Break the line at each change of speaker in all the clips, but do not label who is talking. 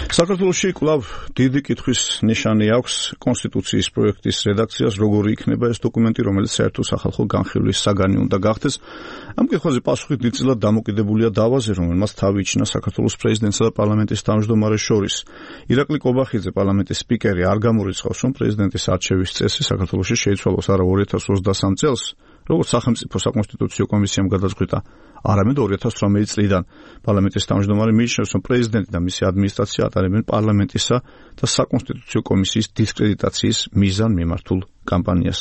საქართველოში კვლავ დიდი კითხვის ნიშანი აქვს კონსტიტუციის პროექტის რედაქციას, როგორი იქნება ეს დოკუმენტი, რომელიც საერთო სახალხო განხილვის საგანი უნდა გახდეს. ამ კითხვაზე პასუხი დიდწილად დამოკიდებულია დავაზე, რომელმაც თავი იჩინა საქართველოს პრეზიდენტსა და პარლამენტის თავმჯდომარეს შორის. ირაკლი კობახიძე, პარლამენტის სპიკერი, არ გამორიცხავს, რომ პრეზიდენტის არჩევის წესი საქართველოში შეიცვალოს არა 2023 წელს, როგორც სახელმწიფო საკონსტიტუციო კომისიამ გადაწყვიტა, არამედ 2018 წლიდან. პარლამენტის თავმჯდომარე მიიჩნევს, რომ პრეზიდენტი და მისი ადმინისტრაცია ატარებენ პარლამენტისა და საკონსტიტუციო კომისიის დისკრედიტაციის მიზანმიმართულ კამპანიას.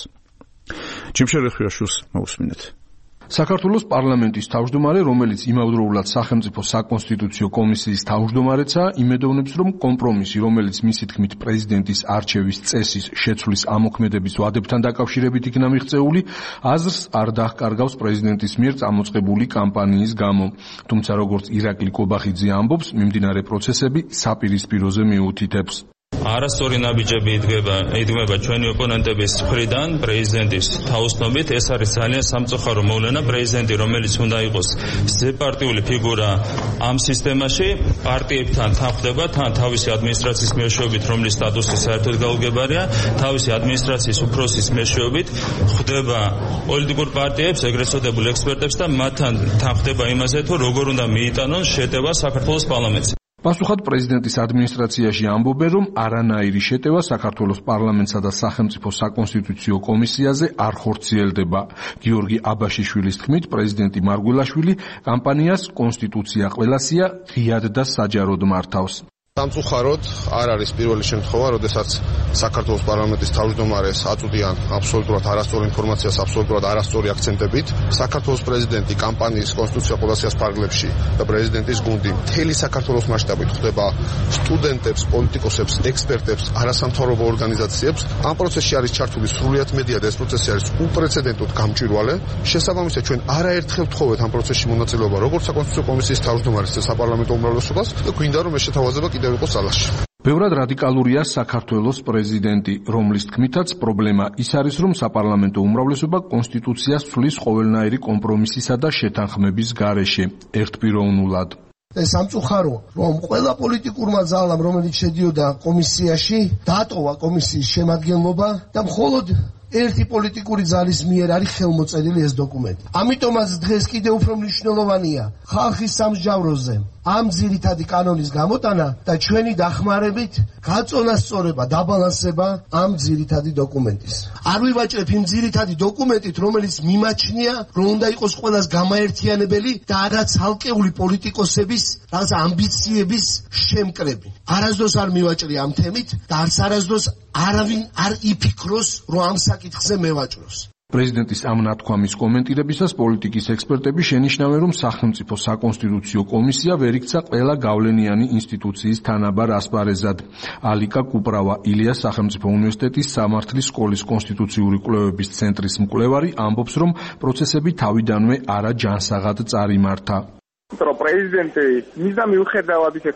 ჯიმშერ ხვიაშვილს მოусმინეთ.
საქართველოს პარლამენტის თავმჯდომარე, რომელიც იმავდროულად სახელმწიფო საკონსტიტუციო კომისიის თავმჯდომარეცაა, იმედოვნებს, რომ კომპრომისი, რომელიც მისი თქმით პრეზიდენტის არჩევის წესის შეცვლის ამოქმედების ვადებთან დაკავშირებით იქნა მიღწეული, აზრს არ დაჰკარგავს პრეზიდენტის მიერ წამოწყებული კამპანიის გამო. თუმცა, როგორც ირაკლი კობახიძე ამბობს, მიმდინარე პროცესები საპირისპიროზე მიუთითებს.
არასწორი ნაბიჯები იდგმება ჩვენი ოპონენტების მხრიდან პრეზიდენტის თაოსნობით. ეს არის ძალიან სამწუხარო მოვლენა. პრეზიდენტი, რომელიც უნდა იყოს ზეპარტიული ფიგურა ამ სისტემაში, პარტიებთან თანხდება, თან თავისი ადმინისტრაციის მეშვეობით, რომლის სტატუსი საერთოდ გაუგებარია, თავისი ადმინისტრაციის უფროსის მეშვეობით ხვდება პოლიტიკურ პარტიებს, ეგრეთ წოდებულ ექსპერტებს და მათთან თანხდება იმაზე, თუ როგორ უნდა მიიტანონ შეტევა საქართველოს პარლამენტზე.
პასუხად პრეზიდენტის ადმინისტრაციაში ამბობენ, რომ არანაირი შეტევა საქართველოს პარლამენტსა და სახელმწიფო საკონსტიტუციო კომისიაზე არ ხორციელდება. გიორგი აბაშიშვილის თქმით, პრეზიდენტი მარგველაშვილი კამპანიას კონსტიტუცია ყველასია ღიად და საჯაროდ მართავს.
სამწუხაროდ არ არის პირველი შემთხვევა, როდესაც საქართველოს პარლამენტის თავმჯდომარეს აწვდიან აბსოლუტურად არასწორ ინფორმაციას, აბსოლუტურად არასწორი აქცენტებით. საქართველოს პრეზიდენტი კამპანიის კონსტიტუცია ყველასიას ფარგლებში და პრეზიდენტის გუნდი მთელი საქართველოს მასშტაბით ხვდება სტუდენტებს, პოლიტიკოსებს, ექსპერტებს, არასამთავრობო ორგანიზაციებს. ამ პროცესში არის ჩართული სრულიად მედია და ეს პროცესი არის უპრეცედენტოდ გამჭვირვალე. შესაბამისად, ჩვენ არაერთხელ ვთხოვეთ ამ პროცესში მონაწილეობა როგორც საკონსტიტუციო კომისიის თავმჯდომარეს და საპარლამენტო უმრავლესობას და გვინდა რომ ეს შეთავაზება კიდევ იყოს ძალაში.
ბევრად რადიკალურია საქართველოს პრეზიდენტი, რომლის თქმითაც პრობლემა ის არის, რომ საპარლამენტო უმრავლესობა კონსტიტუციას ცვლის ყოველნაირი კომპრომისისა და შეთანხმების გარეშე, ერთპიროვნულად.
ეს სამწუხარო, რომ ყველა პოლიტიკურმა ძალამ, რომელიც შედიოდა კომისიაში, დატოვა კომისიის შემადგენლობა და მხოლოდ ერთი პოლიტიკური ძალის მიერ არის ხელმოწერილი ეს დოკუმენტი. ამიტომაც დღეს კიდევ უფრო მნიშვნელოვანია ხალხის სამსჯავროზე ამ ძირითადი კანონის გამოტანა და ჩვენი დახმარებით გაწონასწორება, დაბალანსება ამ ძირითადი დოკუმენტის. არ ვივაჭრებ იმ ძირითადი დოკუმენტით, რომელიც მიმაჩნია, რომ უნდა იყოს ყველას გამაერთიანებელი და არა ცალკეული პოლიტიკოსების რაღაც ამბიციების შემკრები. არასდროს არ მივაჭრი ამ თემით და არც არასდროს არავინ არ იფიქროს, რომ ამ საკითხზე მევაჭროს.
პრეზიდენტის ამ ნათქვამის კომენტირებისას პოლიტიკის ექსპერტები შენიშნავენ, რომ სახელმწიფო საკონსტიტუციო კომისია ვერ იქცა ყველა გავლენიანი ინსტიტუციის თანაბარ ასპარეზად. ალიკა კუპრავა ილიას სახელმწიფო უნივერსიტეტის სამართლის სკოლის კონსტიტუციური კვლევების ცენტრის მკვლევარი ამბობს, რომ პროცესები თავიდანვე არა ჯანსაღად წარიმართა.
პრეზიდენტი მიზნა მიუხედავად ისე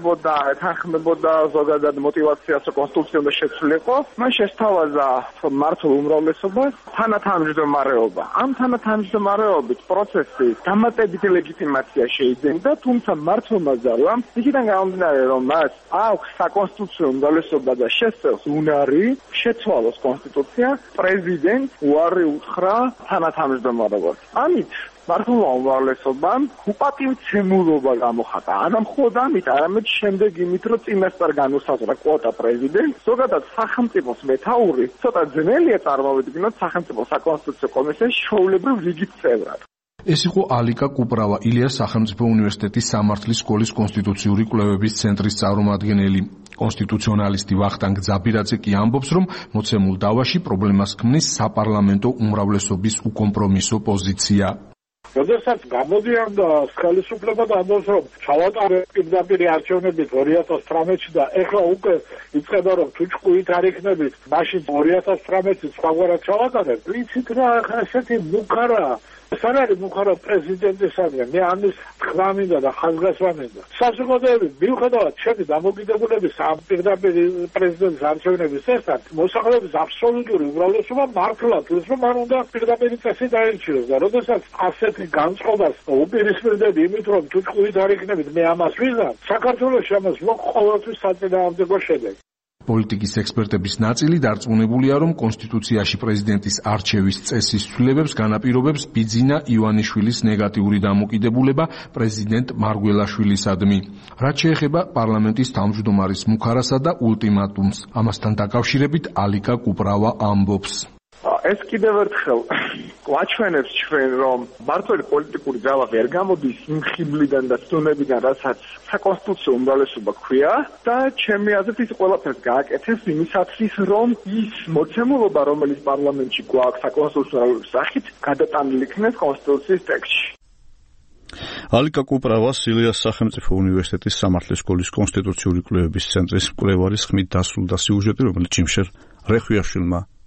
თანხმებოდა ზოგადად მოტივაციას, რომ კონსტიტუცია უნდა შეცვლილიყო, მან შესთავაზა მართულ უმრავლესობას თანათავმჯდომარეობა. ამ თანათავმჯდომარეობით პროცესი დამატებითი ლეგიტიმაცია შეიძენდა, თუმცა მართლმა ძალამ იქიდან გამომდინარე, რომ მას აქვს საკონსტიტუციო უმრავლესობა და შესწევს უნარი შეცვალოს კონსტიტუცია, პრეზიდენტს უარი უთხრა თანათავმჯდომარეობას. ამით მართლმა უმრავლესობამ უპატივცემულობა გამოხატა. არა მხოლოდ ამით, არამედ შემდეგ იმით, რომ წინასწარ განუსაზღვრა კვოტა პრეზიდენტს, ზოგადად სახელმწიფოს მეთაური ცოტა ძნელია წარმოვიდგინოთ სახელმწიფო საკონსტიტუციო კომისიის ჩვეულებრივ რიგით წევრად.
ეს იყო ალიკა კუპრავა ილიას სახელმწიფო უნივერსიტეტის სამართლის სკოლის კონსტიტუციური კვლევების ცენტრის წარმომადგენელი. კონსტიტუციონალისტი ვახტანგ ძაბირაძე კი ამბობს, რომ მოცემულ დავაში პრობლემას ქმნის საპარლამენტო უმრავლესობის უკომპრომისო პოზიცია.
როდესაც გამოდიოდა ხელისუფლება და ამბობს, რომ ჩავატარებ პირდაპირ არჩევნებით 2018-ში და ეხლა უკვე იწყება, რომ თუ ჭკვით არ იქნებით, მაშინ 2018-ში სხვაგვარად ჩავატარებ. ვიცით რა, ესეთი მუქარა სანარი მუხარო პრეზიდენტისადმი მე ამის თქვა მინდა და ხაზგასვა მინდა საზოგადოების მიუხედავად ჩემი დამოკიდებულების ამ პირდაპირ პრეზიდენტის არჩევნების შესახებ მოსახლეობის აბსოლუტური უმრავლესობა მართლაც რომ მან უნდა პირდაპირ წესი დაერჩიოს და როდესაც ასეთი განწყობას უპირისპირდები იმით რომ თუ ჭკვით არ იქნებით მე ამას ვიზამ საქართველოს ამას ყოველთვის საწინააღმდეგო შედეგი
პოლიტიკის ექსპერტების ნაწილი დარწმუნებულია, რომ კონსტიტუციაში პრეზიდენტის არჩევის წესის ცვლილებებს განაპირობებს ბიძინა ივანიშვილის ნეგატიური დამოკიდებულება პრეზიდენტ მარგველაშვილისადმი. რაც შეეხება პარლამენტის თავმჯდომარის მუხარასა და ულტიმატუმს, ამასთან დაკავშირებით ალიკა კუპრავა ამბობს.
ეს კიდევ ერთხელ გვაჩვენებს ჩვენ, რომ მართალი პოლიტიკური ძალა ვერ გამოდის იმ ხიბლიდან და ცნობებიდან, რასაც საკონსტიტუციო უმრავლესობა ქვია და ჩემი აზრით ის ყველაფერს გააკეთებს იმისათვის, რომ ის მოცემულობა, რომელიც პარლამენტში გვაქვს საკონსტიტუციო სახით, გადატანილი იქნეს კონსტიტუციის ტექსტში.
ალიკა კუპრავას ილიას სახელმწიფო უნივერსიტეტის სამართლის სკოლის კონსტიტუციური კვლევების ცენტრის მკვლევარის ხმით დასრულდა სიუჟეტი, რომელიც ჯიმშერ რეხვიაშვილმა